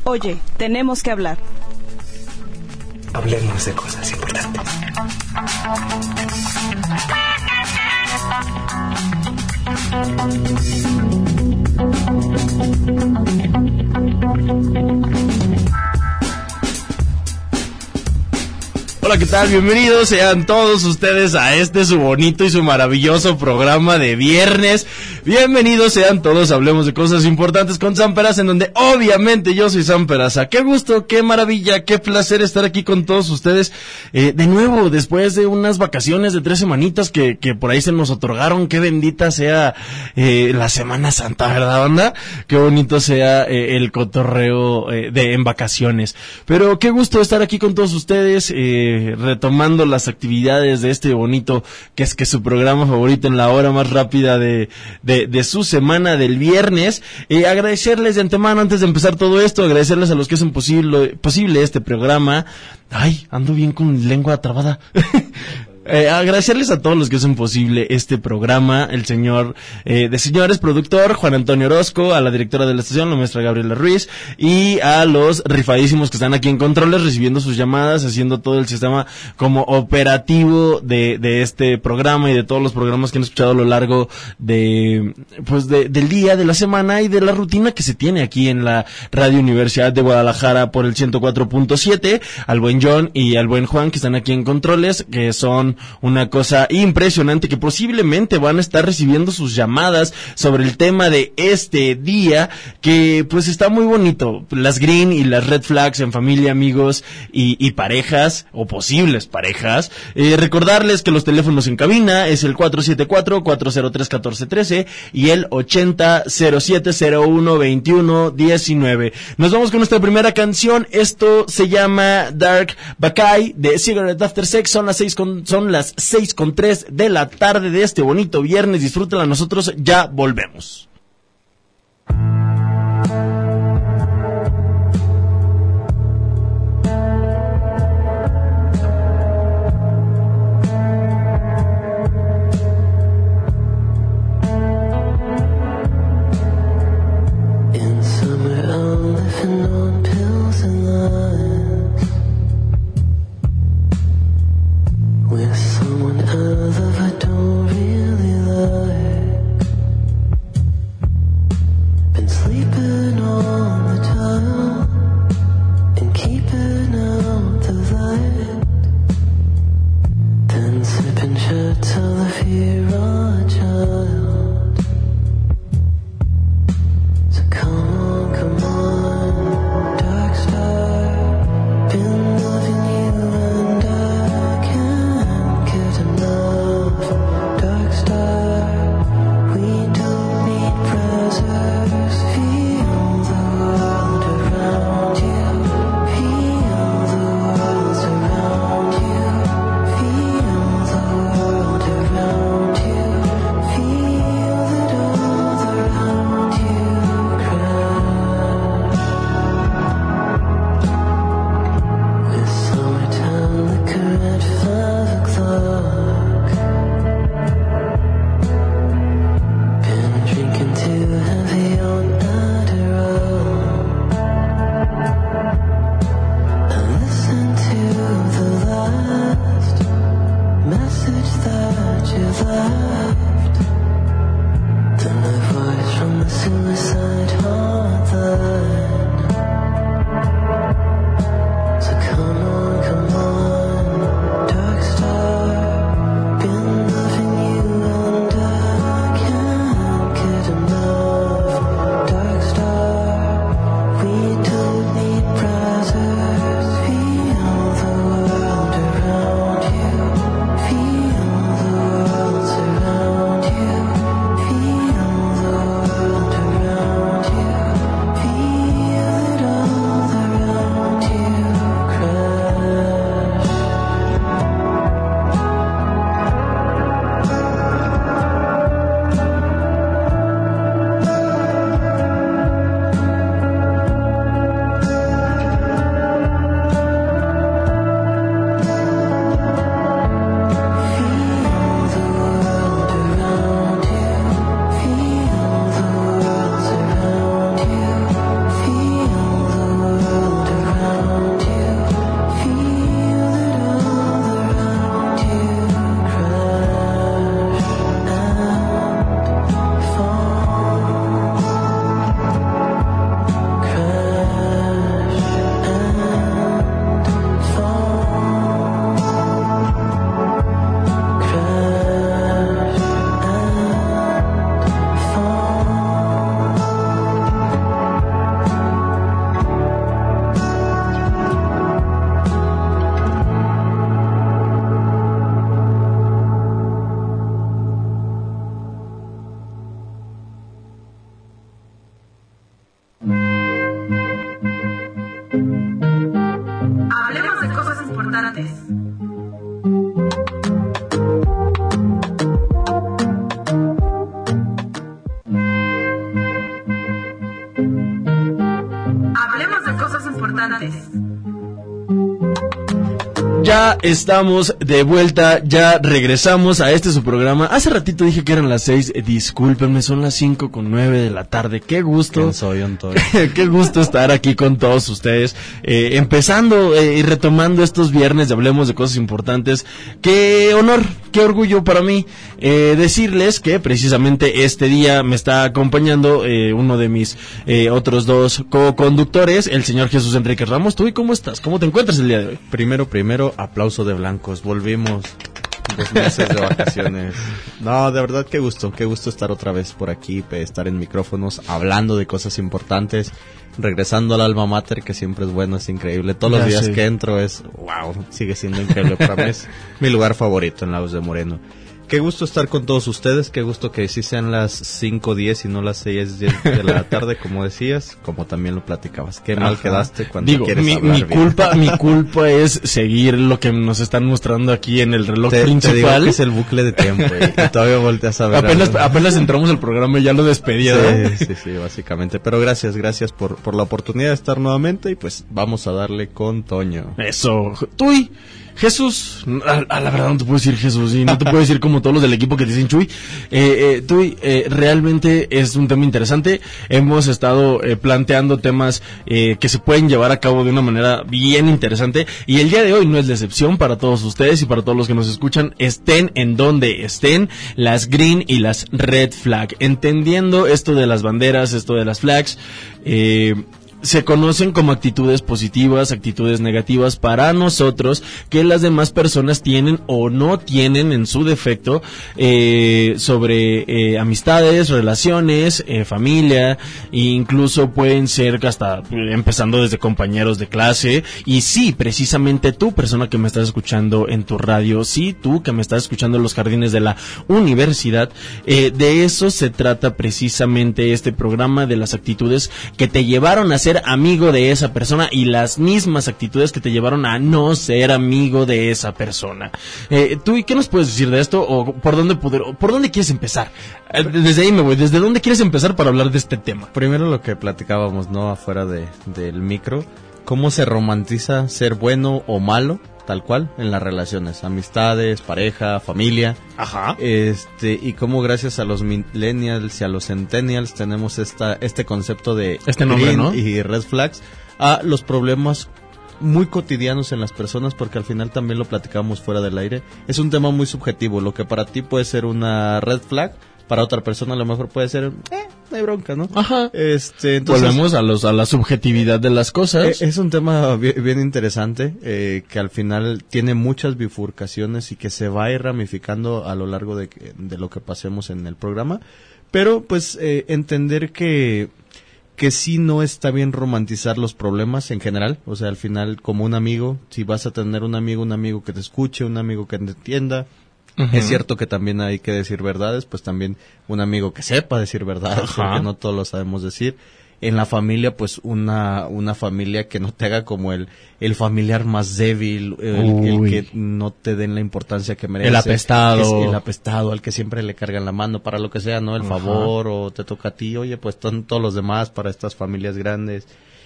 Oye, tenemos que hablar. Hablemos de cosas importantes. Hola, ¿qué tal? Bienvenidos sean todos ustedes a este su bonito y su maravilloso programa de viernes. Bienvenidos sean todos, hablemos de cosas importantes con Sam Peraza, en donde obviamente yo soy Sam Peraza. Qué gusto, qué maravilla, qué placer estar aquí con todos ustedes de nuevo, después de unas vacaciones de 3 semanitas que por ahí se nos otorgaron. Qué bendita sea la Semana Santa, ¿verdad, banda? Qué bonito sea el cotorreo en vacaciones. Pero qué gusto estar aquí con todos ustedes, retomando las actividades de este bonito, que es su programa favorito en la hora más rápida de su semana del viernes. Agradecerles de antemano, antes de empezar todo esto, agradecerles a los que hacen posible este programa. Ay, ando bien con lengua trabada. Agradecerles a todos los que hacen posible este programa, el señor de señores productor Juan Antonio Orozco, a la directora de la estación, la maestra Gabriela Ruiz, y a los rifadísimos que están aquí en controles, recibiendo sus llamadas, haciendo todo el sistema como operativo de este programa y de todos los programas que han escuchado a lo largo del día, de la semana y de la rutina que se tiene aquí en la Radio Universidad de Guadalajara por el 104.7, al buen John y al buen Juan, que están aquí en controles, que son una cosa impresionante, que posiblemente van a estar recibiendo sus llamadas sobre el tema de este día, que pues está muy bonito, las green y las red flags en familia, amigos y parejas, o posibles parejas. Recordarles que los teléfonos en cabina es el 474-403-1413 y el 80-0701-2119. Nos vamos con nuestra primera canción. Esto se llama Dark Bacay de Cigarette After Sex. Son las 6:03 de la tarde de este bonito viernes. Disfrútenla, nosotros ya volvemos. Too heavy on us. Hablemos de cosas importantes. Ya estamos de vuelta, ya regresamos a su programa. Hace ratito dije que eran las 6, discúlpenme, son las 5:09 de la tarde. Qué gusto. ¿Quién soy, Antonio? Qué gusto estar aquí con todos ustedes, empezando y retomando estos viernes de Hablemos de Cosas Importantes. Qué honor, qué orgullo para mí decirles que precisamente este día me está acompañando uno de mis otros dos co-conductores, el señor Jesús Enrique Ramos. ¿Tú y cómo estás? ¿Cómo te encuentras el día de hoy? Primero, aplauso de blancos. Volvimos 2 meses de vacaciones. No, de verdad, qué gusto estar otra vez por aquí, estar en micrófonos, hablando de cosas importantes, regresando al alma mater, que siempre es bueno, es increíble. Todos los días que entro sigue siendo increíble. Para mí es mi lugar favorito en Lagos de Moreno. Qué gusto estar con todos ustedes, qué gusto que sí sean las 5:10 y no las 6:10 de la tarde, como decías, como también lo platicabas. Qué mal quedaste cuando quieres hablar mi culpa es seguir lo que nos están mostrando aquí en el reloj principal. Te digo que es el bucle de tiempo y todavía volteas a ver. Apenas entramos al programa y ya lo despedí. Sí, básicamente. Pero gracias por la oportunidad de estar nuevamente y pues vamos a darle con Toño. Eso. Tuy. Jesús, a la verdad no te puedo decir Jesús y no te puedo decir como todos los del equipo que te dicen Chuy. Realmente es un tema interesante. Hemos estado planteando temas que se pueden llevar a cabo de una manera bien interesante y el día de hoy no es la excepción para todos ustedes y para todos los que nos escuchan, estén en donde estén, las green y las red flag. Entendiendo esto de las banderas, esto de las flags, se conocen como actitudes positivas, actitudes negativas para nosotros que las demás personas tienen o no tienen en su defecto sobre amistades, relaciones, familia, e incluso pueden ser hasta empezando desde compañeros de clase. Y sí, precisamente tú, persona que me estás escuchando en tu radio, sí, tú que me estás escuchando en los jardines de la universidad, de eso se trata precisamente este programa, de las actitudes que te llevaron a ser amigo de esa persona y las mismas actitudes que te llevaron a no ser amigo de esa persona. ¿Tú y qué nos puedes decir de esto o por dónde quieres empezar? Desde ahí me voy. ¿Desde dónde quieres empezar para hablar de este tema? Primero lo que platicábamos, ¿no? Afuera del micro, cómo se romantiza ser bueno o malo, tal cual, en las relaciones, amistades, pareja, familia. Ajá. Y cómo gracias a los millennials y a los centennials tenemos este concepto de nombre, green, ¿no? Y red flags a los problemas muy cotidianos en las personas, porque al final también lo platicamos fuera del aire. Es un tema muy subjetivo. Lo que para ti puede ser una red flag, para otra persona a lo mejor puede ser no hay bronca, ¿no? Ajá. Entonces, volvemos a la subjetividad de las cosas. Es un tema bien interesante, que al final tiene muchas bifurcaciones y que se va a ir ramificando a lo largo de lo que pasemos en el programa. Pero pues entender que sí no está bien romantizar los problemas en general. O sea, al final, como un amigo, si vas a tener un amigo que te escuche, un amigo que te entienda. Uh-huh. Es cierto que también hay que decir verdades, pues también un amigo que sepa decir verdades, porque no todos lo sabemos decir. En la familia, pues una familia que no te haga como el familiar más débil, el que no te den la importancia que merece. El apestado, al que siempre le cargan la mano para lo que sea, ¿no? El favor, o te toca a ti, oye, pues están todos los demás para estas familias grandes.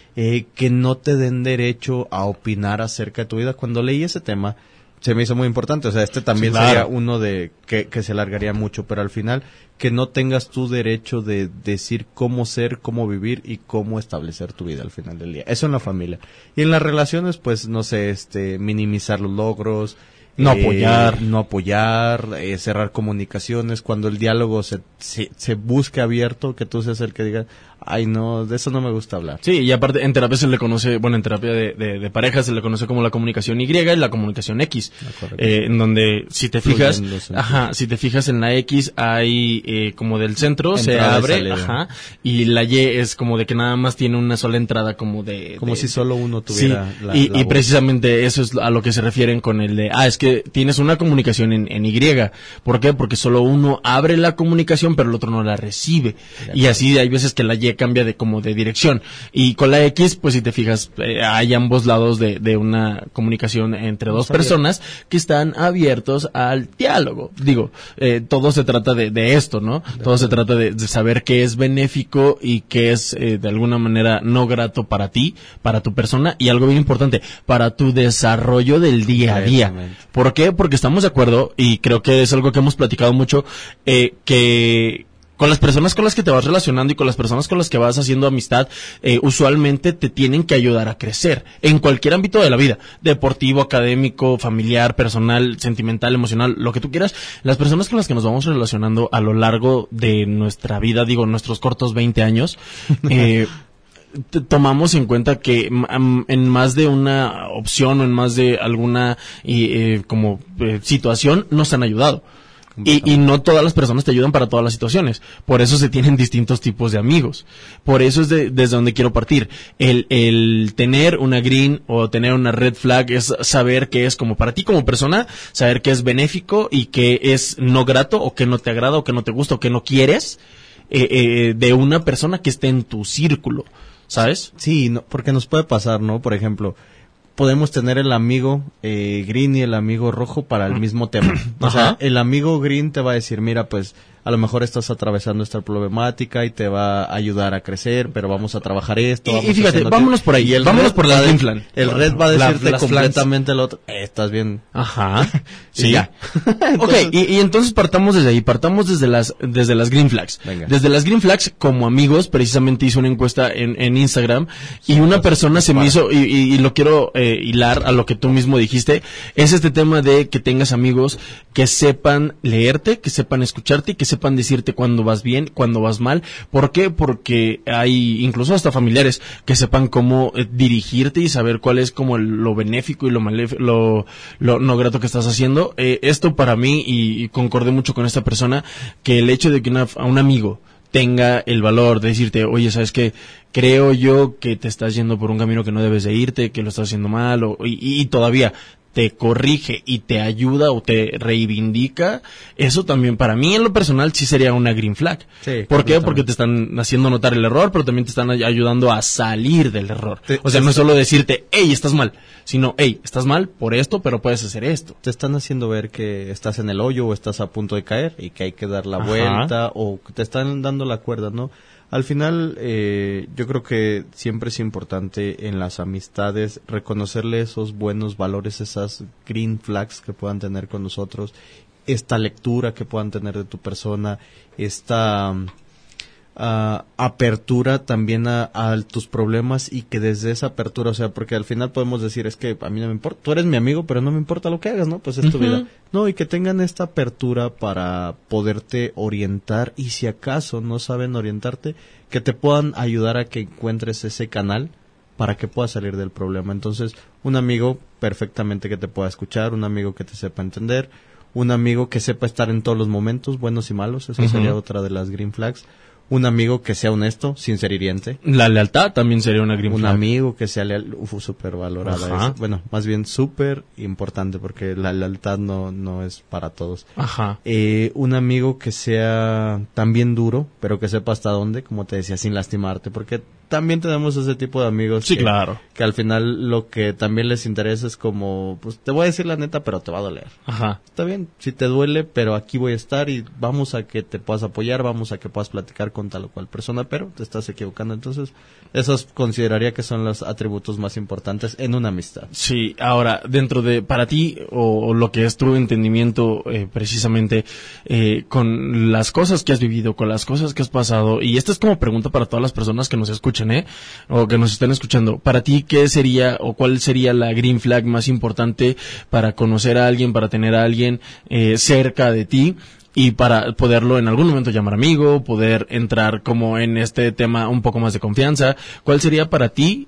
Que no te den derecho a opinar acerca de tu vida. Cuando leí ese tema, se me hizo muy importante. O sea, también sería uno de que se alargaría mucho, pero al final que no tengas tu derecho de decir cómo ser, cómo vivir y cómo establecer tu vida al final del día. Eso en la familia. Y en las relaciones, pues, no sé, minimizar los logros, no apoyar, cerrar comunicaciones, cuando el diálogo se busque abierto, que tú seas el que diga, ay no, de eso no me gusta hablar. Sí, y aparte en terapia se le conoce, en terapia de pareja se le conoce como la comunicación Y y la comunicación X, en donde si te fijas, en la X hay como del centro entrada, se abre, y la Y es como de que nada más tiene una sola entrada como si solo uno tuviera y precisamente eso es a lo que se refieren con el de, es que solamente tienes una comunicación en Y. ¿Por qué? Porque solo uno abre la comunicación, pero el otro no la recibe. Y así hay veces que la Y cambia de dirección. Y con la X, pues si te fijas, hay ambos lados de una comunicación entre dos personas que están abiertos al diálogo. Digo, todo se trata de esto, ¿no? Todo se trata de saber qué es benéfico y qué es de alguna manera no grato para ti, para tu persona, y algo bien importante, para tu desarrollo del día a día. ¿Por qué? Porque estamos de acuerdo, y creo que es algo que hemos platicado mucho, que con las personas con las que te vas relacionando y con las personas con las que vas haciendo amistad, usualmente te tienen que ayudar a crecer en cualquier ámbito de la vida, deportivo, académico, familiar, personal, sentimental, emocional, lo que tú quieras. Las personas con las que nos vamos relacionando a lo largo de nuestra vida, digo, nuestros cortos 20 años, tomamos en cuenta que en más de una opción o en más de alguna situación nos han ayudado. Y no todas las personas te ayudan para todas las situaciones. Por eso se tienen distintos tipos de amigos. Por eso es desde donde quiero partir. El tener una green o tener una red flag es saber qué es como para ti como persona, saber qué es benéfico y qué es no grato o qué no te agrada o qué no te gusta o qué no quieres de una persona que esté en tu círculo, ¿sabes? Sí, no, porque nos puede pasar, ¿no? Por ejemplo, podemos tener el amigo green y el amigo rojo para el mismo tema. O sea, el amigo green te va a decir, mira, pues a lo mejor estás atravesando esta problemática y te va a ayudar a crecer, pero vamos a trabajar esto. Y fíjate, vámonos por ahí, vámonos por la green flag. El red va a decirte completamente el otro, estás bien. Ajá, sí. Entonces, y entonces partamos desde ahí, partamos desde las green flags. Venga. Desde las green flags, como amigos, precisamente hice una encuesta en Instagram y una persona se me hizo, y lo quiero hilar a lo que tú mismo dijiste, es este tema de que tengas amigos que sepan leerte, que sepan escucharte y que sepan decirte cuando vas bien, cuando vas mal. ¿Por qué? Porque hay incluso hasta familiares que sepan cómo dirigirte y saber cuál es como lo benéfico y lo no grato que estás haciendo. Esto para mí, y concordé mucho con esta persona, que el hecho de que un amigo tenga el valor de decirte, oye, ¿sabes qué? Creo yo que te estás yendo por un camino que no debes de irte, que lo estás haciendo mal, y todavía te corrige y te ayuda o te reivindica, eso también para mí en lo personal sí sería una green flag. Sí, ¿por qué? Porque te están haciendo notar el error, pero también te están ayudando a salir del error. O sea, no es solo decirte, hey, estás mal, sino, hey, estás mal por esto, pero puedes hacer esto. Te están haciendo ver que estás en el hoyo o estás a punto de caer y que hay que dar la vuelta, o te están dando la cuerda, ¿no? Al final, yo creo que siempre es importante en las amistades reconocerle esos buenos valores, esas green flags que puedan tener con nosotros, esta lectura que puedan tener de tu persona, esta apertura también a tus problemas, y que desde esa apertura, o sea, porque al final podemos decir, es que a mí no me importa, tú eres mi amigo, pero no me importa lo que hagas, ¿no? Pues es tu vida. No, y que tengan esta apertura para poderte orientar, y si acaso no saben orientarte, que te puedan ayudar a que encuentres ese canal para que puedas salir del problema. Entonces, un amigo perfectamente que te pueda escuchar, un amigo que te sepa entender, un amigo que sepa estar en todos los momentos, buenos y malos, eso sería otra de las green flags. Un amigo que sea honesto, sin ser hiriente. La lealtad también sería una green flag. Un amigo que sea leal, súper valorada. Bueno, más bien súper importante, porque la lealtad no es para todos. Ajá. Un amigo que sea también duro, pero que sepa hasta dónde, como te decía, sin lastimarte, porque también tenemos ese tipo de amigos. Sí, claro. Que al final lo que también les interesa es como, pues te voy a decir la neta, pero te va a doler. Ajá. Está bien, si te duele, pero aquí voy a estar y vamos a que te puedas apoyar, vamos a que puedas platicar con tal o cual persona, pero te estás equivocando. Entonces, esos consideraría que son los atributos más importantes en una amistad. Sí, ahora, dentro de, para ti, o lo que es tu entendimiento, precisamente, con las cosas que has vivido, con las cosas que has pasado, y esta es como pregunta para todas las personas que nos escuchan, o que nos están escuchando, para ti, ¿qué sería o cuál sería la green flag más importante para conocer a alguien, para tener a alguien cerca de ti y para poderlo en algún momento llamar amigo, poder entrar como en este tema un poco más de confianza? ¿Cuál sería para ti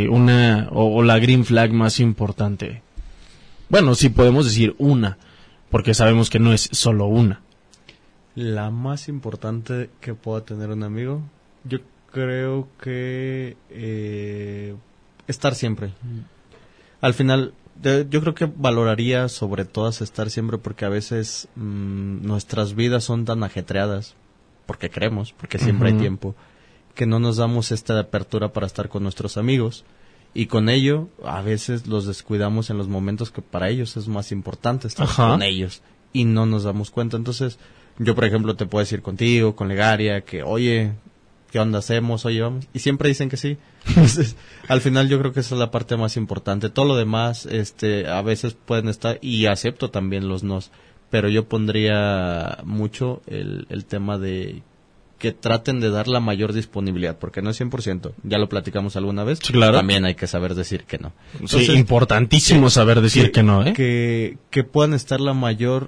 la green flag más importante? Bueno, sí podemos decir una, porque sabemos que no es solo una. La más importante que pueda tener un amigo, yo creo que estar siempre. Al final, yo creo que valoraría sobre todas estar siempre, porque a veces nuestras vidas son tan ajetreadas, porque creemos, porque siempre hay tiempo, que no nos damos esta apertura para estar con nuestros amigos, y con ello a veces los descuidamos en los momentos que para ellos es más importante estar con ellos, y no nos damos cuenta. Entonces yo, por ejemplo, te puedo decir contigo, con Legaria, que oye, ¿qué onda hacemos? Oye, vamos. Y siempre dicen que sí. Entonces, al final yo creo que esa es la parte más importante. Todo lo demás, a veces pueden estar, y acepto también los nos, pero yo pondría mucho el tema de que traten de dar la mayor disponibilidad, porque no es 100%. Ya lo platicamos alguna vez. Sí, claro. También hay que saber decir que no. Entonces, sí, importantísimo saber decir que no, ¿eh? Que puedan estar la mayor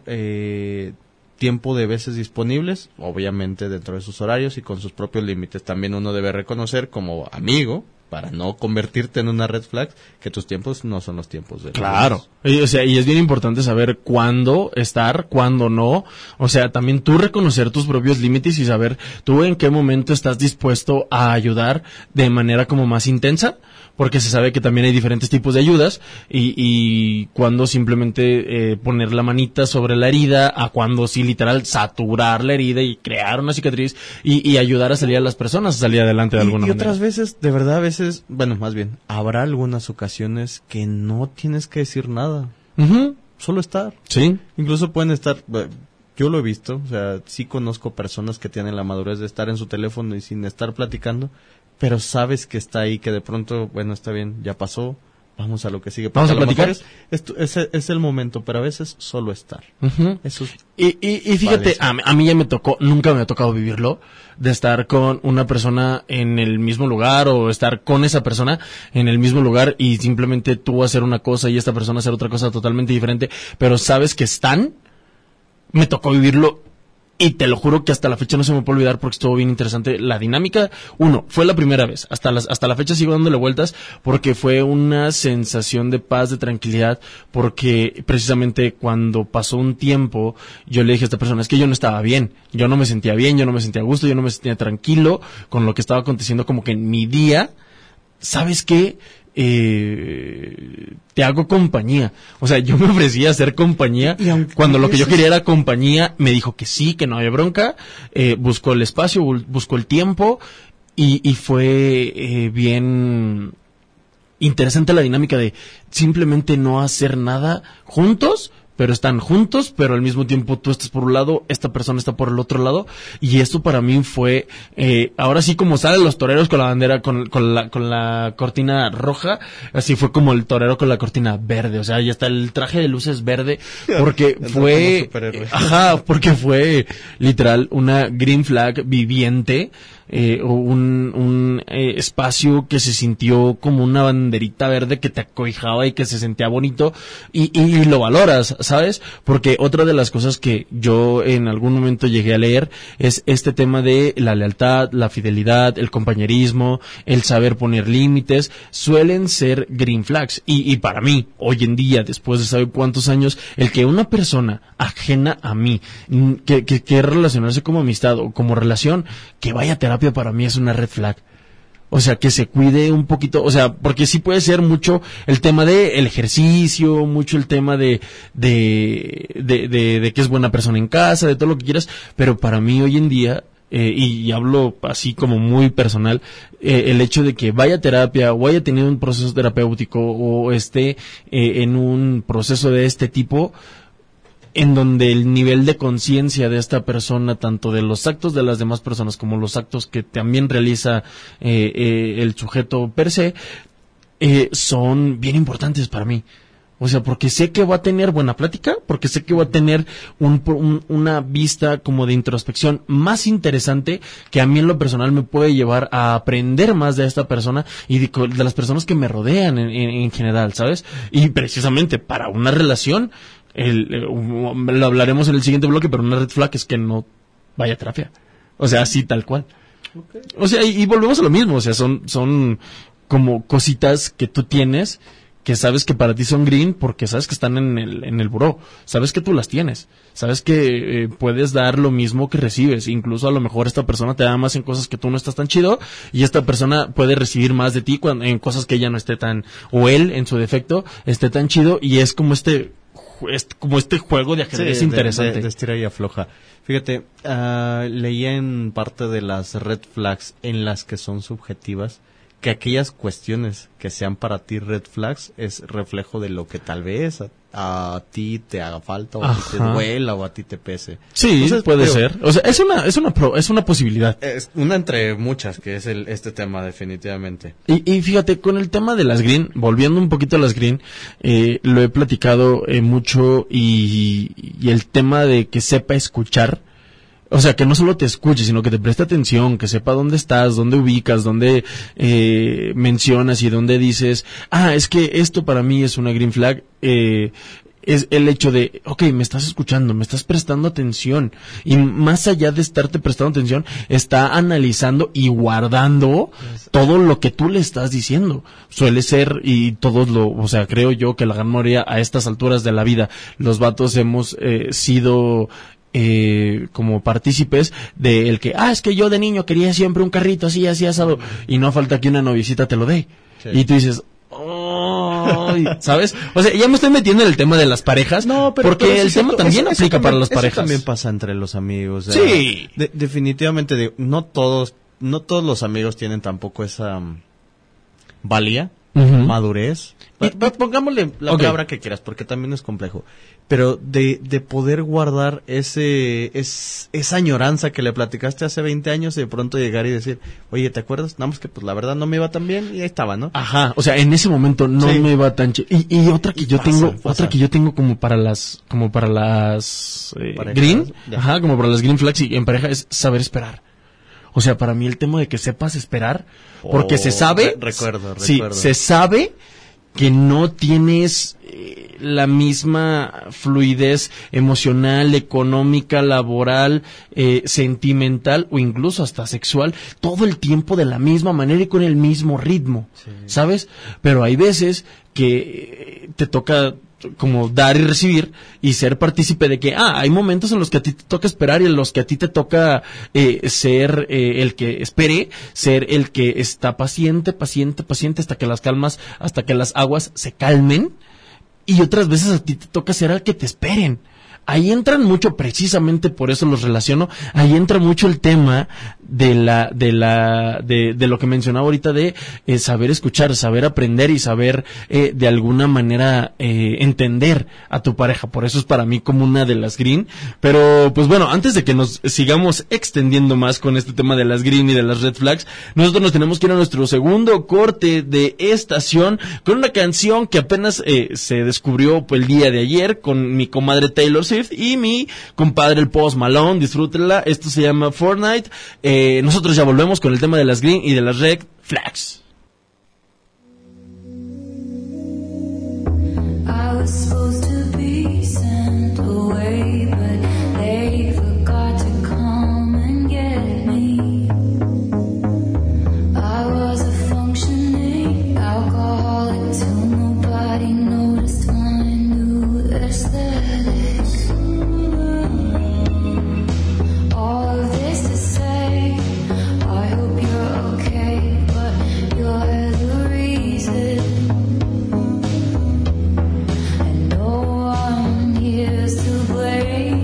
tiempo de veces disponibles, obviamente dentro de sus horarios y con sus propios límites. También uno debe reconocer como amigo, para no convertirte en una red flag, que tus tiempos no son los tiempos de claro. O sea, y es bien importante saber cuándo estar, cuándo no. O sea, también tú reconocer tus propios límites y saber tú en qué momento estás dispuesto a ayudar de manera como más intensa, porque se sabe que también hay diferentes tipos de ayudas y cuando simplemente poner la manita sobre la herida, a cuando sí literal saturar la herida y crear una cicatriz y ayudar a salir a las personas a salir adelante de alguna manera. Y otras veces, de verdad, bueno, más bien, habrá algunas ocasiones que no tienes que decir nada. Solo estar. Sí. Incluso pueden estar, yo lo he visto, o sea, sí conozco personas que tienen la madurez de estar en su teléfono y sin estar platicando, pero sabes que está ahí, que de pronto, bueno, está bien, ya pasó, vamos a lo que sigue. Vamos a platicar. Es el momento, pero a veces solo estar. Eso es y fíjate, a mí ya me tocó, nunca me ha tocado vivirlo, de estar con una persona en el mismo lugar o estar con esa persona en el mismo lugar y simplemente tú hacer una cosa y esta persona hacer otra cosa totalmente diferente, pero sabes que están. Me tocó vivirlo. Y te lo juro que hasta la fecha no se me puede olvidar porque estuvo bien interesante la dinámica. Fue la primera vez. Hasta la fecha sigo dándole vueltas porque fue una sensación de paz, de tranquilidad, porque precisamente cuando pasó un tiempo, yo le dije a esta persona, es que yo no estaba bien. Yo no me sentía bien, yo no me sentía a gusto, yo no me sentía tranquilo con lo que estaba aconteciendo como que en mi día. ¿Sabes qué? Te hago compañía. O sea, yo me ofrecía a hacer compañía cuando lo que yo quería era compañía. Me dijo que sí, que no había bronca. Buscó el espacio, buscó el tiempo y fue bien interesante la dinámica de simplemente no hacer nada juntos, pero están juntos, pero al mismo tiempo tú estás por un lado, esta persona está por el otro lado, y esto para mí fue, ahora sí como salen los toreros con la bandera, con la cortina roja, así fue como el torero con la cortina verde, o sea, ya está el traje de luces verde, porque porque fue literal una green flag viviente, un espacio que se sintió como una banderita verde que te acobijaba y que se sentía bonito y lo valoras, ¿sabes? Porque otra de las cosas que yo en algún momento llegué a leer es este tema de la lealtad, la fidelidad, el compañerismo, el saber poner límites, suelen ser green flags y para mí, hoy en día, después de saber cuántos años, el que una persona ajena a mí que quiere relacionarse como amistad o como relación, que vaya a terapia, para mí es una red flag. O sea, que se cuide un poquito, o sea, porque sí puede ser mucho el tema de el ejercicio, mucho el tema de que es buena persona en casa, de todo lo que quieras, pero para mí hoy en día, y hablo así como muy personal, el hecho de que vaya a terapia o haya tenido un proceso terapéutico o esté en un proceso de este tipo, en donde el nivel de conciencia de esta persona, tanto de los actos de las demás personas como los actos que también realiza el sujeto per se, son bien importantes para mí. O sea, porque sé que va a tener buena plática, porque sé que va a tener una vista como de introspección más interesante que a mí en lo personal me puede llevar a aprender más de esta persona y de las personas que me rodean en general, ¿sabes? Y precisamente para una relación, lo hablaremos en el siguiente bloque, pero una red flag es que no vaya a terapia. O sea, así tal cual. Okay. O sea, y volvemos a lo mismo, o sea, son como cositas que tú tienes que sabes que para ti son green porque sabes que están en el buró, sabes que tú las tienes, sabes que puedes dar lo mismo que recibes, incluso a lo mejor esta persona te da más en cosas que tú no estás tan chido y esta persona puede recibir más de ti en cosas que ella no esté tan, o él en su defecto esté tan chido, y es como este juego de ajedrez interesante. De estira y afloja. Fíjate, leía en parte de las red flags en las que son subjetivas, que aquellas cuestiones que sean para ti red flags es reflejo de lo que tal vez a ti te haga falta, o a ti te duela, o a ti te pese. Sí, entonces, puede ser. O sea, es una posibilidad. Es una entre muchas, que es este tema, definitivamente. Y fíjate, con el tema de las green, volviendo un poquito a las green, lo he platicado mucho, y el tema de que sepa escuchar. O sea, que no solo te escuche, sino que te preste atención, que sepa dónde estás, dónde ubicas, dónde mencionas y dónde dices, es que esto para mí es una green flag. Es el hecho de, okay, me estás escuchando, me estás prestando atención, y más allá de estarte prestando atención, está analizando y guardando todo lo que tú le estás diciendo. Suele ser, y todos o sea, creo yo que la gran mayoría a estas alturas de la vida, los vatos hemos sido como partícipes de el que, es que yo de niño quería siempre un carrito así asado, y no falta que una noviecita te lo dé. Sí. Y tú dices, ¿sabes? O sea, ya me estoy metiendo en el tema de las parejas, porque el tema también aplica para las parejas. Eso también pasa entre los amigos. Sí. Definitivamente, no todos los amigos tienen tampoco esa valía, madurez. Pongámosle la palabra que quieras, porque también es complejo. Pero de poder guardar esa añoranza que le platicaste hace 20 años, y de pronto llegar y decir, oye, ¿te acuerdas? Nada más que pues la verdad no me iba tan bien, y ahí estaba, ¿no? Ajá, o sea, en ese momento no me iba tan y otra que yo tengo, otra que yo tengo como para las green, como para las green flags y en pareja, es saber esperar. O sea, para mí el tema de que sepas esperar, porque se sabe, recuerdo. Sí, se sabe que no tienes la misma fluidez emocional, económica, laboral, sentimental o incluso hasta sexual todo el tiempo de la misma manera y con el mismo ritmo, ¿sabes? Pero hay veces que te toca como dar y recibir y ser partícipe de que hay momentos en los que a ti te toca esperar y en los que a ti te toca ser el que espere, ser el que está paciente hasta que las aguas se calmen, y otras veces a ti te toca ser el que te esperen. Ahí entran mucho, precisamente por eso los relaciono, ahí entra mucho el tema de lo que mencionaba ahorita de saber escuchar, saber aprender y saber de alguna manera entender a tu pareja. Por eso es para mí como una de las green. Pero pues bueno, antes de que nos sigamos extendiendo más con este tema de las green y de las red flags, nosotros nos tenemos que ir a nuestro segundo corte de estación con una canción que apenas se descubrió el día de ayer con mi comadre Taylor Swift y mi compadre el Post Malone. Disfrútenla, esto se llama Fortnite. Nosotros ya volvemos con el tema de las green y de las red flags. I was supposed to be sent away, but they forgot to come and get me. I was a functioning alcoholic till nobody noticed my new aesthetics. All of this to say, I hope you're okay, but you're the reason. And no one here's to blame.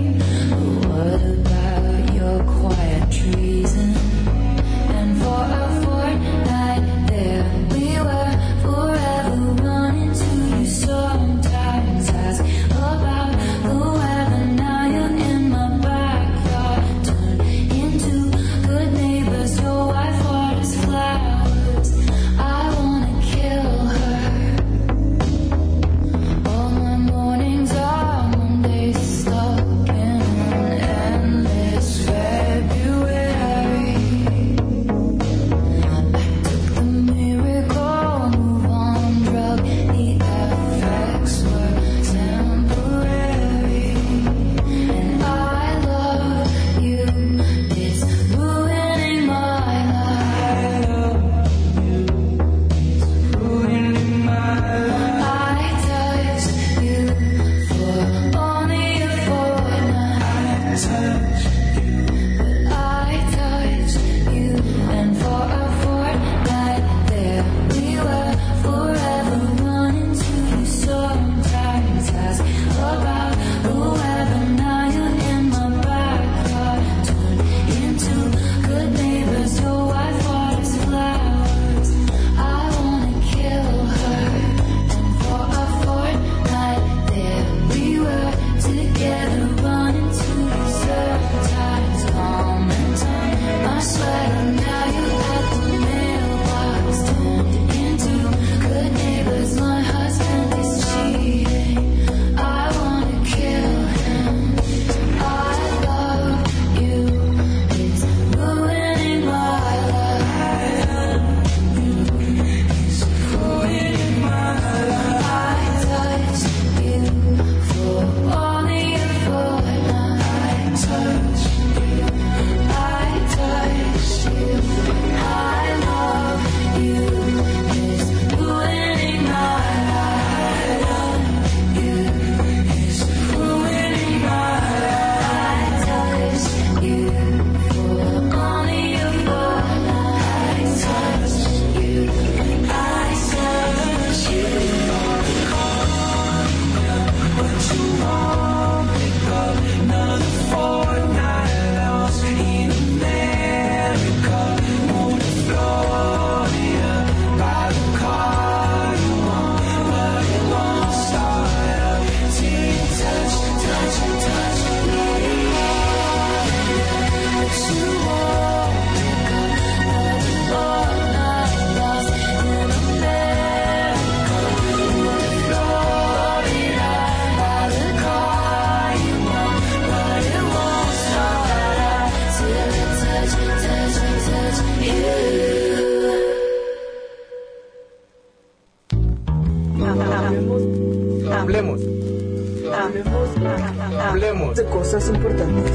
Hablemos de cosas importantes.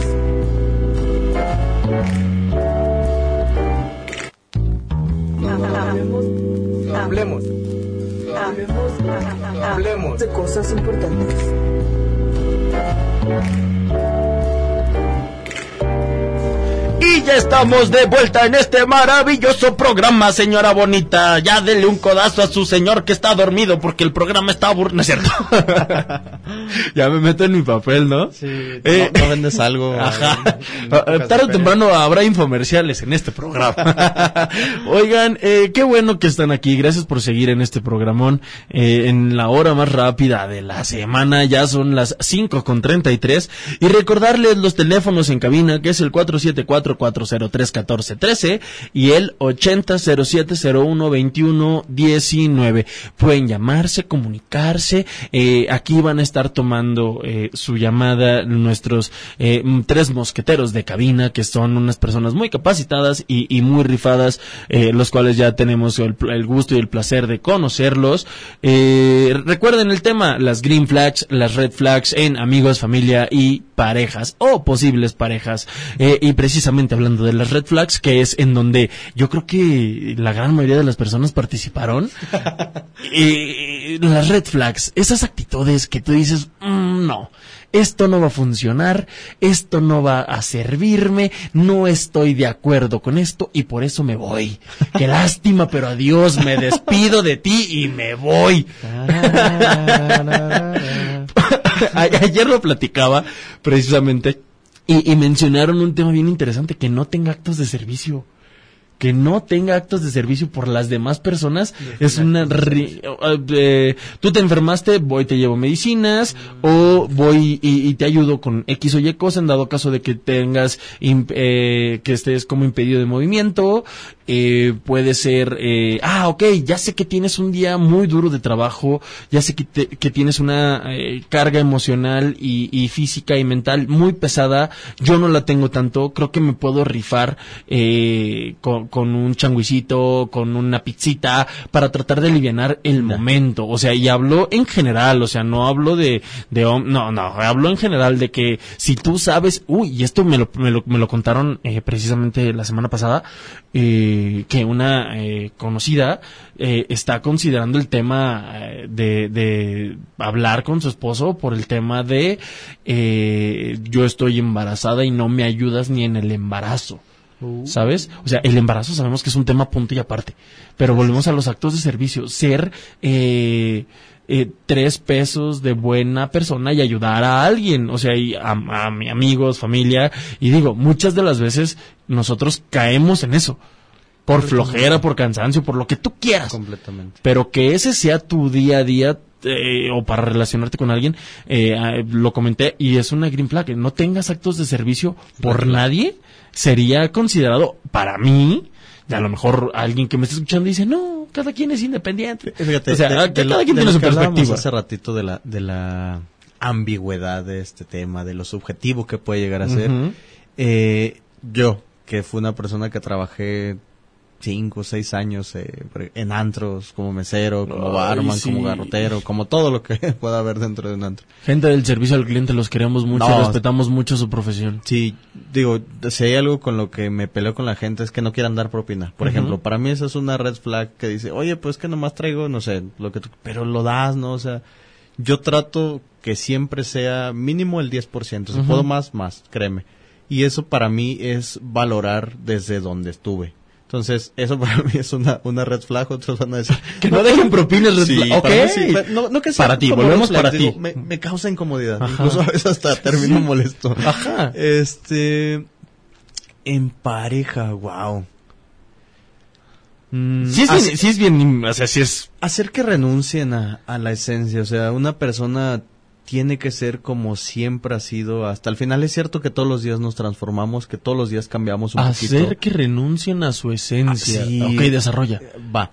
Hablemos de cosas importantes. Y ya estamos de vuelta en este maravilloso programa, señora bonita. Ya dele un codazo a su señor que está dormido porque el programa está aburrido. No es cierto. Ya me meto en mi papel, ¿no? Sí, no vendes algo. Ajá. Tarde o temprano habrá infomerciales en este programa. Oigan, qué bueno que están aquí. Gracias por seguir en este programón. En la hora más rápida de la semana, ya son las 5:33. Y recordarles los teléfonos en cabina, que es el 474-403-1413 y el 80-0701-2119. Pueden llamarse, comunicarse. Aquí van a estar tomando su llamada nuestros 3 mosqueteros de cabina, que son unas personas muy capacitadas y muy rifadas, los cuales ya tenemos el gusto y el placer de conocerlos. Recuerden el tema, las green flags, las red flags en amigos, familia y parejas o posibles parejas, y precisamente hablando de las red flags, que es en donde yo creo que la gran mayoría de las personas participaron. Las red flags, esas actitudes que tú dices, no, esto no va a funcionar, esto no va a servirme, no estoy de acuerdo con esto y por eso me voy. Qué lástima, pero adiós, me despido de ti y me voy. Ayer lo platicaba precisamente y mencionaron un tema bien interesante, que no tenga actos de servicio. Que no tenga actos de servicio por las demás personas es una... tú te enfermaste, voy, te llevo medicinas, o voy y te ayudo con X o Y cosa, en dado caso de que tengas, que estés como impedido de movimiento. Puede ser, ok, ya sé que tienes un día muy duro de trabajo, ya sé que tienes una carga emocional y física y mental muy pesada, yo no la tengo tanto, creo que me puedo rifar con un changuisito, con una pizzita, para tratar de alivianar el momento. O sea, y hablo en general, o sea, no hablo hablo en general de que si tú sabes, y esto me lo contaron precisamente la semana pasada, que una conocida está considerando el tema de hablar con su esposo por el tema de yo estoy embarazada y no me ayudas ni en el embarazo. ¿Sabes? O sea, el embarazo sabemos que es un tema punto y aparte, pero volvemos a los actos de servicio, ser 3 pesos de buena persona y ayudar a alguien, o sea, y a mis amigos, familia, y digo, muchas de las veces nosotros caemos en eso, por flojera, por cansancio, por lo que tú quieras. Completamente. Pero que ese sea tu día a día, o para relacionarte con alguien, lo comenté, y es una green flag, no tengas actos de servicio por nadie, sería considerado, para mí, y a lo mejor alguien que me está escuchando dice, no, cada quien es independiente. Fíjate, o sea, cada quien tiene su perspectiva. Hace ratito de la ambigüedad de este tema, de lo subjetivo que puede llegar a ser. Yo, que fui una persona que trabajé 5 o 6 años en antros, como mesero, como barman, como garrotero, como todo lo que pueda haber dentro de un antro. Gente del servicio al cliente, los queremos mucho, respetamos mucho su profesión. Sí, digo, si hay algo con lo que me peleo con la gente es que no quieran dar propina. Por ejemplo, para mí esa es una red flag que dice, oye, pues que nomás traigo, no sé, pero lo das, ¿no? O sea, yo trato que siempre sea mínimo el 10%, si puedo más, créeme. Y eso para mí es valorar desde donde estuve. Entonces, eso para mí es una red flag. Otros van a decir que no dejen propinas red flag. Okay. Sí, no que sea para ti, volvemos para ti. Me causa incomodidad. Ajá. Incluso a veces hasta termino molesto. Ajá. En pareja, wow. Sí es bien, o sea, sí es... Hacer que renuncien a la esencia, o sea, una persona tiene que ser como siempre ha sido hasta el final. Es cierto que todos los días nos transformamos, que todos los días cambiamos un poquito. Hacer que renuncien a su esencia. Sí. Ok, desarrolla. Va.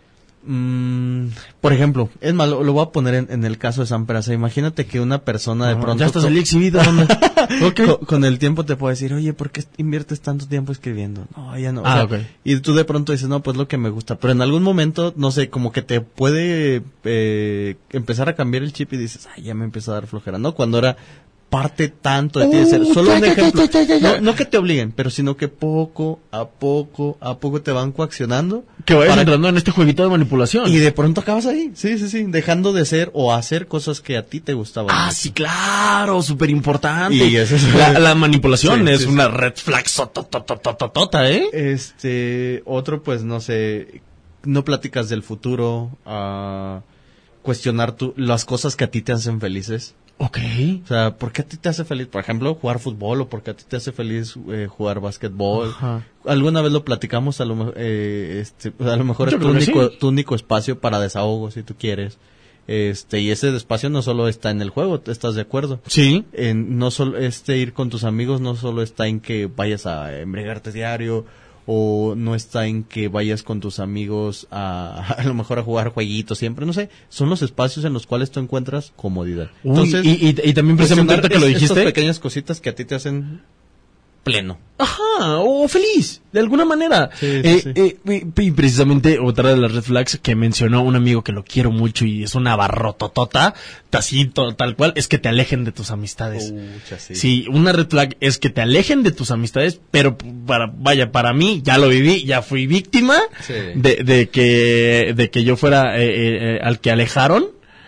Por ejemplo, es más, lo voy a poner en el caso de San Peraza. Imagínate que una persona de pronto... Ya está salí exhibido. Okay. Con el tiempo te puede decir, oye, ¿por qué inviertes tanto tiempo escribiendo? No, ya no. Okay. Y tú de pronto dices, no, pues lo que me gusta. Pero en algún momento, no sé, como que te puede empezar a cambiar el chip y dices, ya me empieza a dar flojera, ¿no? Cuando era parte tanto de ti de ser. Solo un ejemplo. No que te obliguen, pero sino que poco a poco te van coaccionando. Que vayas para- entrando en este jueguito de manipulación. Y de pronto acabas ahí. Sí, dejando de ser o hacer cosas que a ti te gustaban. Ah, mucho. sí, claro, súper importante. Y eso es- La manipulación Sí, es sí, una red flag sotototototota, ¿eh? Otro, pues, no sé, no platicas del futuro, cuestionar las cosas que a ti te hacen felices. Ok. O sea, ¿por qué a ti te hace feliz, por ejemplo, jugar fútbol o por qué a ti te hace feliz jugar básquetbol? Ajá. Alguna vez lo platicamos, a lo mejor Yo es creo que sí. tu único espacio para desahogo, si tú quieres. Y ese espacio no solo está en el juego, ¿estás de acuerdo? Sí. No solo ir con tus amigos no solo está en que vayas a embriagarte diario, o no está en que vayas con tus amigos a lo mejor a jugar jueguitos siempre, no sé, son los espacios en los cuales tú encuentras comodidad. Uy, Entonces, y también precisamente ahorita que lo estas dijiste. pequeñas cositas que a ti te hacen pleno. Ajá, o feliz, de alguna manera. Sí, sí. Y precisamente otra de las red flags que mencionó un amigo que lo quiero mucho y es una barrototota, así tal cual, es que te alejen de tus amistades. Sí, una red flag es que te alejen de tus amistades, pero para mí, ya lo viví, ya fui víctima Sí. de que yo fuera al que alejaron.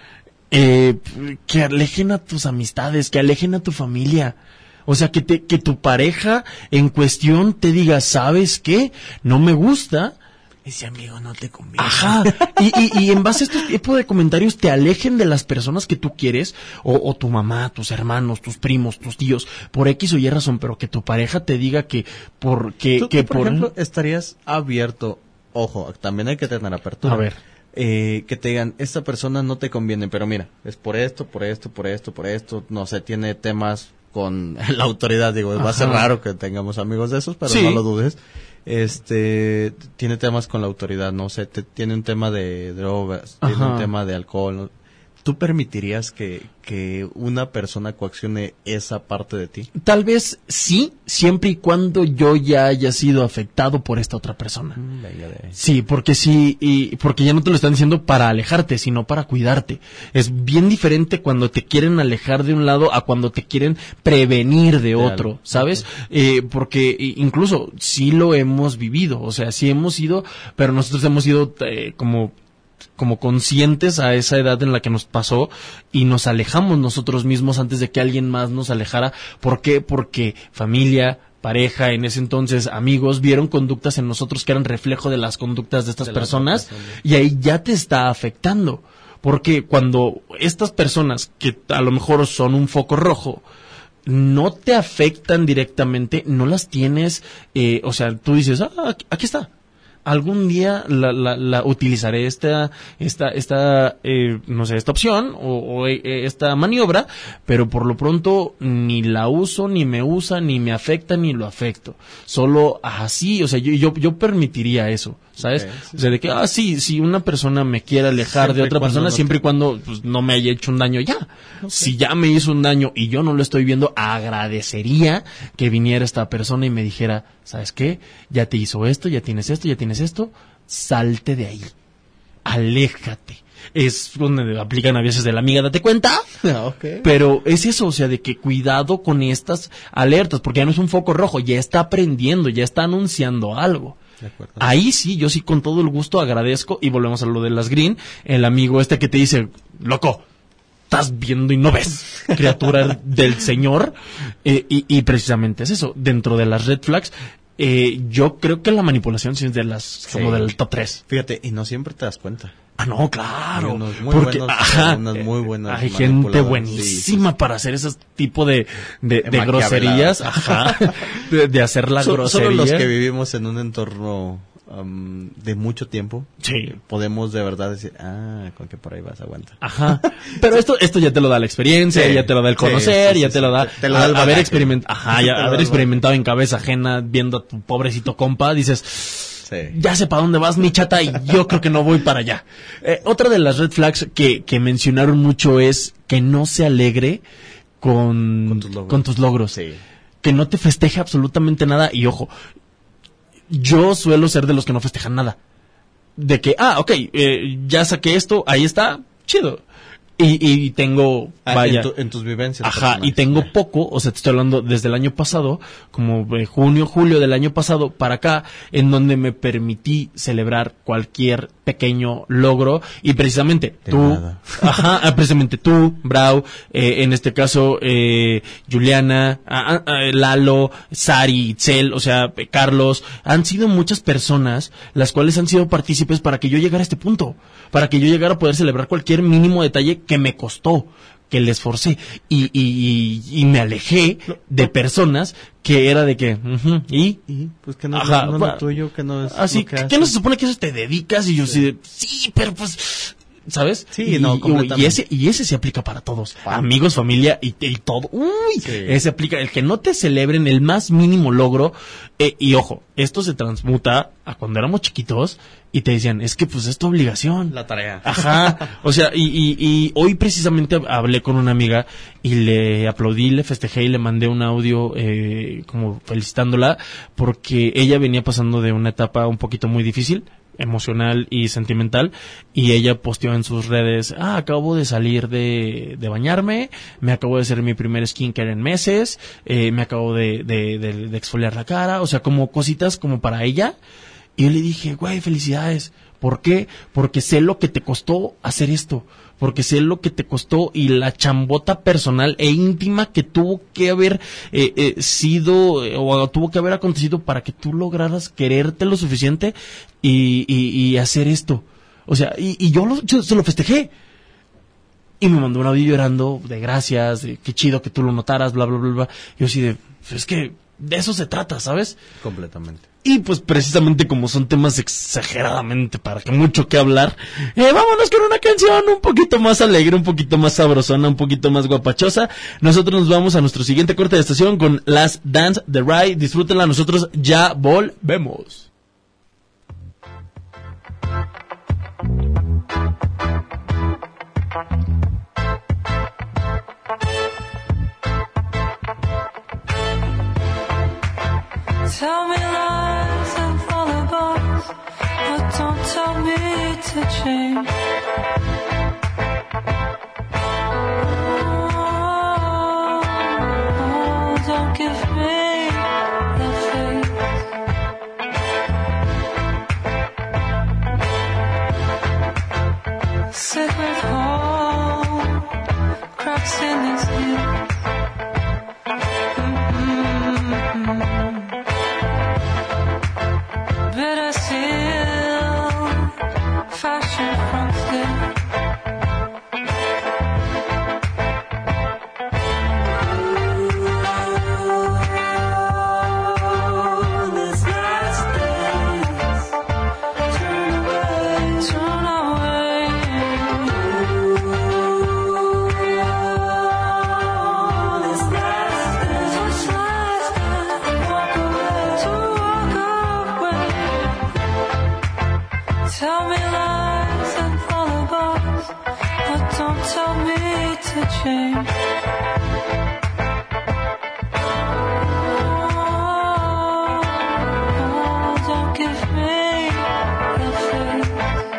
Que alejen a tus amistades, que alejen a tu familia. O sea, que tu pareja en cuestión te diga, ¿sabes qué? No me gusta. Ese amigo no te conviene. Ajá. Y en base a este tipo de comentarios te alejen de las personas que tú quieres, o tu mamá, tus hermanos, tus primos, tus tíos, por X o Y razón, pero que tu pareja te diga que Tú, por ejemplo, estarías abierto, ojo, también hay que tener apertura. A ver. Que te digan, esta persona no te conviene, pero mira, es por esto, no sé, tiene temas con la autoridad, digo, va a ser Ajá. raro que tengamos amigos de esos, pero Sí. no lo dudes. Tiene temas con la autoridad, no sé, tiene un tema de drogas, tiene Ajá. un tema de alcohol, ¿no? ¿Tú permitirías que una persona coaccione esa parte de ti? Tal vez sí, siempre y cuando yo ya haya sido afectado por esta otra persona. Venga de ahí. Sí, porque sí, porque ya no te lo están diciendo para alejarte, sino para cuidarte. Es bien diferente cuando te quieren alejar de un lado a cuando te quieren prevenir de otro, algo. ¿sabes? Porque incluso sí lo hemos vivido, o sea, sí hemos ido, pero nosotros hemos ido como conscientes a esa edad en la que nos pasó y nos alejamos nosotros mismos antes de que alguien más nos alejara. ¿Por qué? Porque familia, pareja, en ese entonces amigos, vieron conductas en nosotros que eran reflejo de las conductas de estas De las personas otras personas. y ahí ya te está afectando. Porque cuando estas personas que a lo mejor son un foco rojo no te afectan directamente, no las tienes, o sea, tú dices, aquí está. Algún día la utilizaré esta no sé, esta opción o esta maniobra, pero por lo pronto ni la uso, ni me usa, ni me afecta, ni lo afecto. Solo así, o sea, yo permitiría eso, ¿sabes? Okay, sí. O sea, de que, si una persona me quiere alejar Siempre de otra y cuando persona, no siempre y cuando pues, no me haya hecho un daño ya. Si ya me hizo un daño y yo no lo estoy viendo, agradecería que viniera esta persona y me dijera, ¿sabes qué? Ya te hizo esto, ya tienes esto, salte de ahí. Aléjate. Es donde aplican a veces de la amiga, date cuenta. Okay. Pero es eso, o sea, de que cuidado con estas alertas, porque ya no es un foco rojo, ya está aprendiendo, ya está anunciando algo. De acuerdo. Ahí sí, yo sí con todo el gusto agradezco, y volvemos a lo de las green, el amigo que te dice, loco, estás viendo y no ves, criatura del Señor, y precisamente es eso, dentro de las red flags, yo creo que la manipulación sí es de las, como del top 3. Fíjate, y no siempre te das cuenta. Ah, no, claro. Hay unos muy porque, buenos, unas muy buenas hay gente manipuladoras. buenísima Sí. para hacer ese tipo de Maquiaveladas. groserías, de hacer la grosería. Solo los que vivimos en un entorno de mucho tiempo, Sí. podemos de verdad decir, con que por ahí vas, aguanta. Ajá. Pero esto ya te lo da la experiencia, Sí. ya te lo da el conocer, Sí, ya sí, te lo da te lo da el haber bagaje. experimentado, haber experimentado en cabeza ajena viendo a tu pobrecito compa, dices, Sí. ya sé para dónde vas, mi chata, y yo creo que no voy para allá. Otra de las red flags que mencionaron mucho es que no se alegre con tus logros. Sí. Que no te festeje absolutamente nada. Y ojo, yo suelo ser de los que no festejan nada. De que, ok, ya saqué esto, ahí está, chido. Y tengo, vaya... En tus vivencias. Ajá, y tengo poco, o sea, te estoy hablando desde el año pasado, como junio, julio del año pasado para acá, en donde me permití celebrar cualquier pequeño logro, y precisamente precisamente tú, Brau, en este caso, Juliana, Lalo, Sari, Itzel, o sea, Carlos, han sido muchas personas las cuales han sido partícipes para que yo llegara a este punto, para que yo llegara a poder celebrar cualquier mínimo detalle que me costó, que le esforcé, y me alejé de personas que era de que, y pues que no es lo tuyo, que no es así, lo que ¿qué no se supone que eso te dedicas? Y yo sí, pero pues, ¿sabes? Sí, completamente. Y ese se aplica para todos, amigos, familia y todo. Ese aplica, el que no te celebren el más mínimo logro, y ojo, esto se transmuta a cuando éramos chiquitos y te decían, es que pues es tu obligación. La tarea. Ajá, o sea, y hoy precisamente hablé con una amiga y le aplaudí, le festejé y le mandé un audio como felicitándola porque ella venía pasando de una etapa un poquito muy difícil, emocional y sentimental, y ella posteó en sus redes, acabo de salir de bañarme, me acabo de hacer mi primer skincare en meses, me acabo de exfoliar la cara, o sea, como cositas como para ella. Y yo le dije, güey, felicidades. ¿Por qué? Porque sé lo que te costó hacer esto, porque sé lo que te costó y la chambota personal e íntima que tuvo que haber sido o tuvo que haber acontecido para que tú lograras quererte lo suficiente y hacer esto. O sea, y yo se lo festejé. Y me mandó un audio llorando de gracias, de qué chido que tú lo notaras, bla, bla, bla, bla. Yo así de, es que de eso se trata, ¿sabes? Completamente. Y pues precisamente como son temas exageradamente para que mucho que hablar, vámonos con una canción un poquito más alegre, un poquito más sabrosona, un poquito más guapachosa. Nosotros nos vamos a nuestro siguiente corte de estación con Last Dance de Rai. Disfrútenla, nosotros ya volvemos. Tell me lies and follow bars, but don't tell me to change. Oh, don't give me the face. Sick with home, cracks in his heels. Bitter seal, fashion from still. This last dance, turn away, turn away. This last dance, walk away, to walk away. Tell me lies and follow bars, but don't tell me to change. Oh, don't give me the face.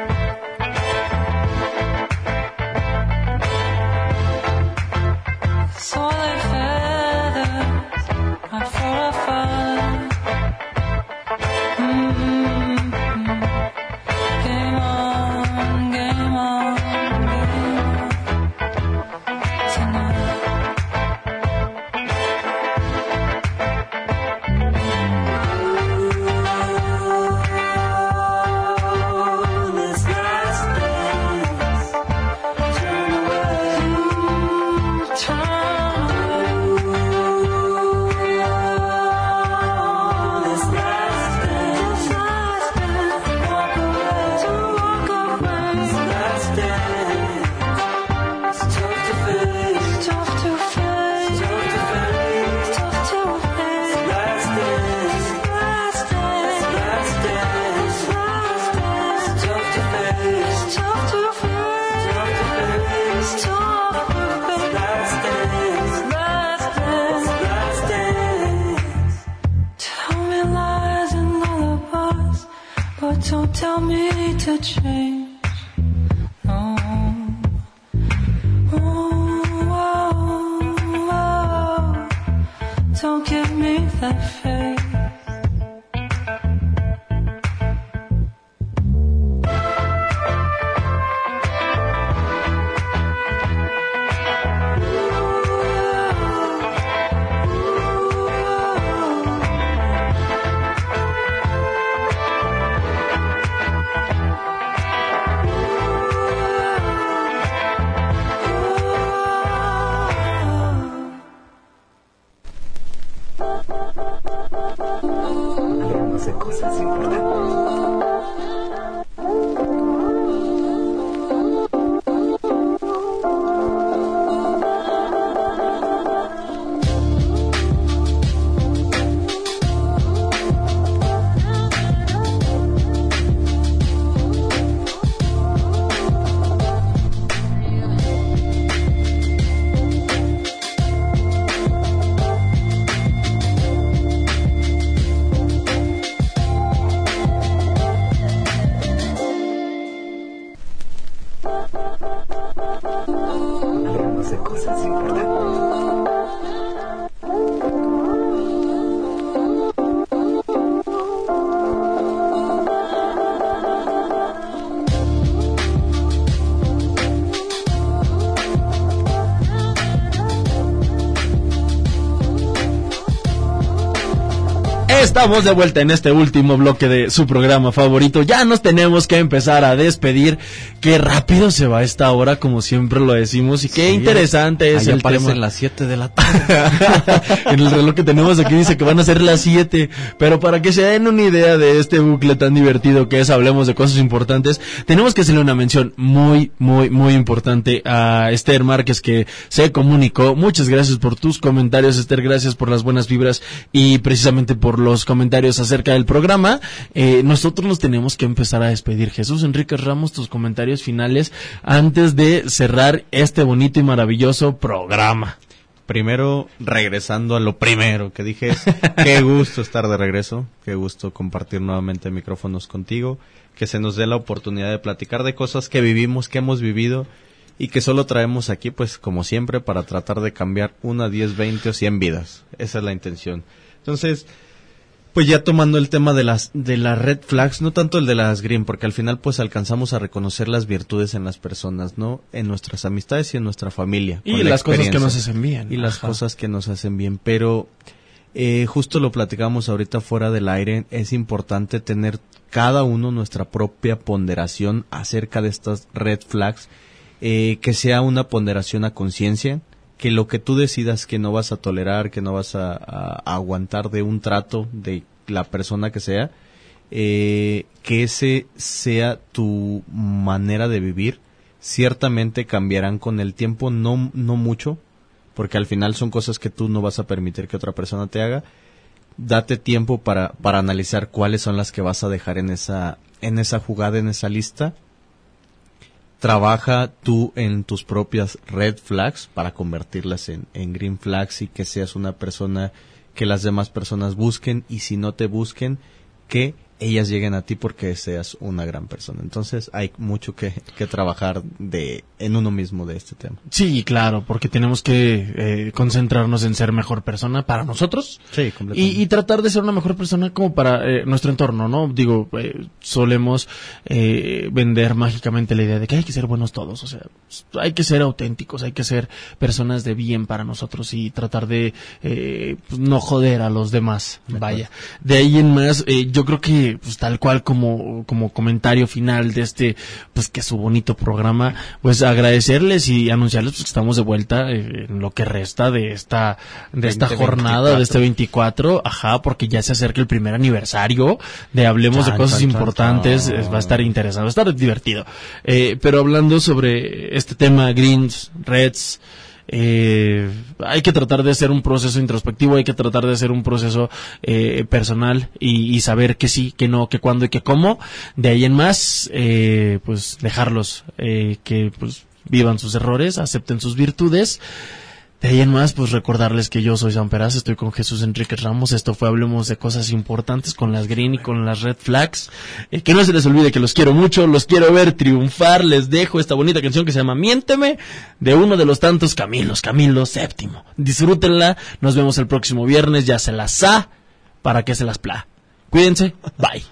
Soiled feathers, not for a fun. Game on, game on, game on tonight. This last dance, turn away, turn away. This last dance, walk away, to walk away. This last dance, it's tough to face, tough to face, tough to face, tough to face. Last dance, last dance, last dance, last dance, tough to face, tough to face, tough to face, tough to face. Last dance, last dance, last dance. Tell me lies and lullabies, but don't tell me to change. No. Hablemos de cosas importantes. Estamos de vuelta en este último bloque de su programa favorito. Ya nos tenemos que empezar a despedir. Qué rápido se va esta hora, como siempre lo decimos. Y qué interesante es Ahí el aparecen tema. las 7 de la tarde. En el reloj que tenemos aquí dice que van a ser las 7. Pero para que se den una idea de este bucle tan divertido que es Hablemos de Cosas Importantes, tenemos que hacerle una mención muy importante a Esther Márquez, que se comunicó. Muchas gracias por tus comentarios, Esther. Gracias por las buenas vibras y precisamente por los comentarios acerca del programa. Nosotros nos tenemos que empezar a despedir. Jesús Enrique Ramos, tus comentarios finales antes de cerrar este bonito y maravilloso programa. Primero, regresando a lo primero que dije, es qué gusto estar de regreso, qué gusto compartir nuevamente micrófonos contigo, que se nos dé la oportunidad de platicar de cosas que vivimos, que hemos vivido y que solo traemos aquí, pues como siempre, para tratar de cambiar 1, 10, 20 o 100 vidas. Esa es la intención. Entonces, pues ya tomando el tema de las red flags, no tanto el de las green, porque al final pues alcanzamos a reconocer las virtudes en las personas, ¿no? En nuestras amistades y en nuestra familia. Y las cosas que nos hacen bien. Y las cosas que nos hacen bien, pero justo lo platicamos ahorita fuera del aire, es importante tener cada uno nuestra propia ponderación acerca de estas red flags, que sea una ponderación a conciencia, que lo que tú decidas que no vas a tolerar, que no vas a aguantar de un trato de la persona que sea, que ese sea tu manera de vivir, ciertamente cambiarán con el tiempo, no mucho, porque al final son cosas que tú no vas a permitir que otra persona te haga. Date tiempo para analizar cuáles son las que vas a dejar en esa jugada, en esa lista. Trabaja tú en tus propias red flags para convertirlas en green flags y que seas una persona que las demás personas busquen, y si no te busquen, que ellas lleguen a ti porque seas una gran persona. Entonces hay mucho que trabajar en uno mismo de este tema. Sí, claro, porque tenemos que concentrarnos en ser mejor persona para nosotros. Sí, completamente. Y tratar de ser una mejor persona como para nuestro entorno, ¿no? Digo, solemos vender mágicamente la idea de que hay que ser buenos todos, o sea, hay que ser auténticos, hay que ser personas de bien para nosotros y tratar de pues, no joder a los demás, vaya. De ahí en más, yo creo que pues tal cual como comentario final de este, pues que su bonito programa, pues agradecerles y anunciarles pues que estamos de vuelta en lo que resta de esta jornada, de este 24, porque ya se acerca el primer aniversario de Hablemos de Cosas Importantes. Va a estar interesante, va a estar divertido. Pero hablando sobre este tema, greens, reds, hay que tratar de hacer un proceso introspectivo, hay que tratar de hacer un proceso personal y saber que sí, que no, que cuándo y que cómo. De ahí en más, pues dejarlos que pues vivan sus errores, acepten sus virtudes. De ahí en más, pues recordarles que yo soy Sam Peraz, estoy con Jesús Enrique Ramos. Esto fue Hablemos de Cosas Importantes con las green y con las red flags. Que no se les olvide que los quiero mucho, los quiero ver triunfar. Les dejo esta bonita canción que se llama Miénteme, de uno de los tantos Camilo VII. Disfrútenla, nos vemos el próximo viernes, ya se las sa, para que se las pla. Cuídense, bye.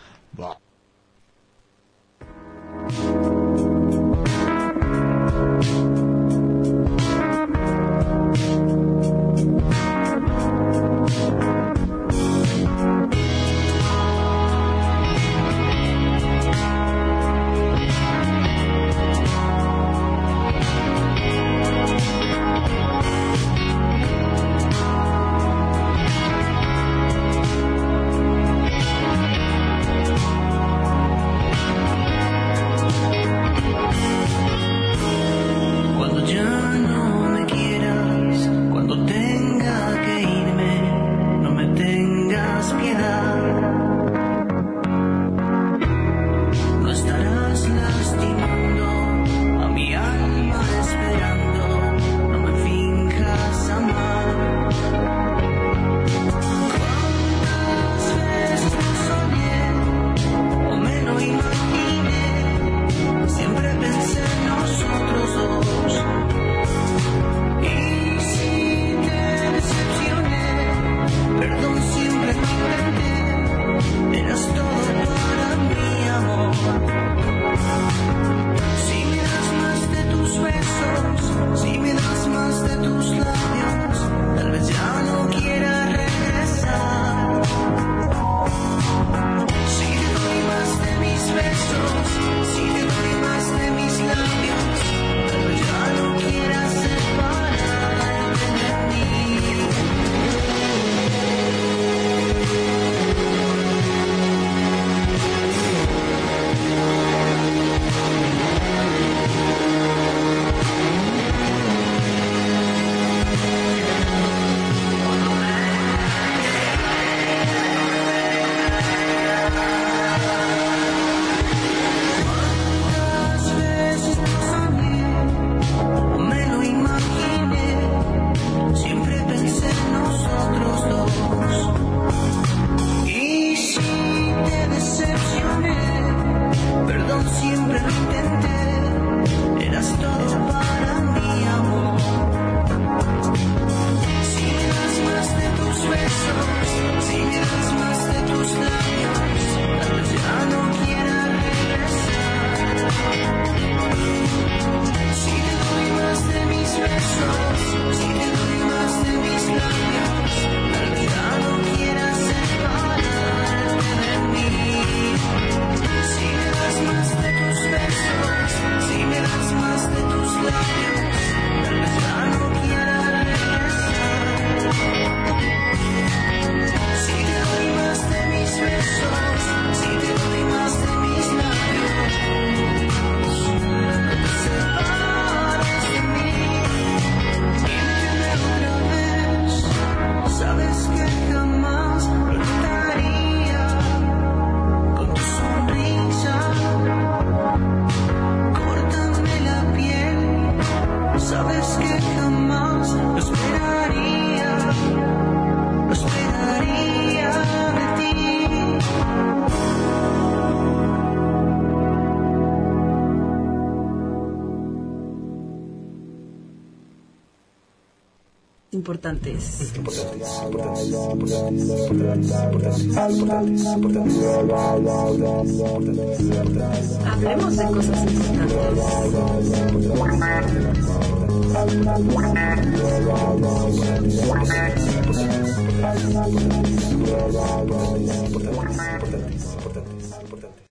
sabes que jamás lo esperaría de ti. Importantes. Hablemos de cosas importantes.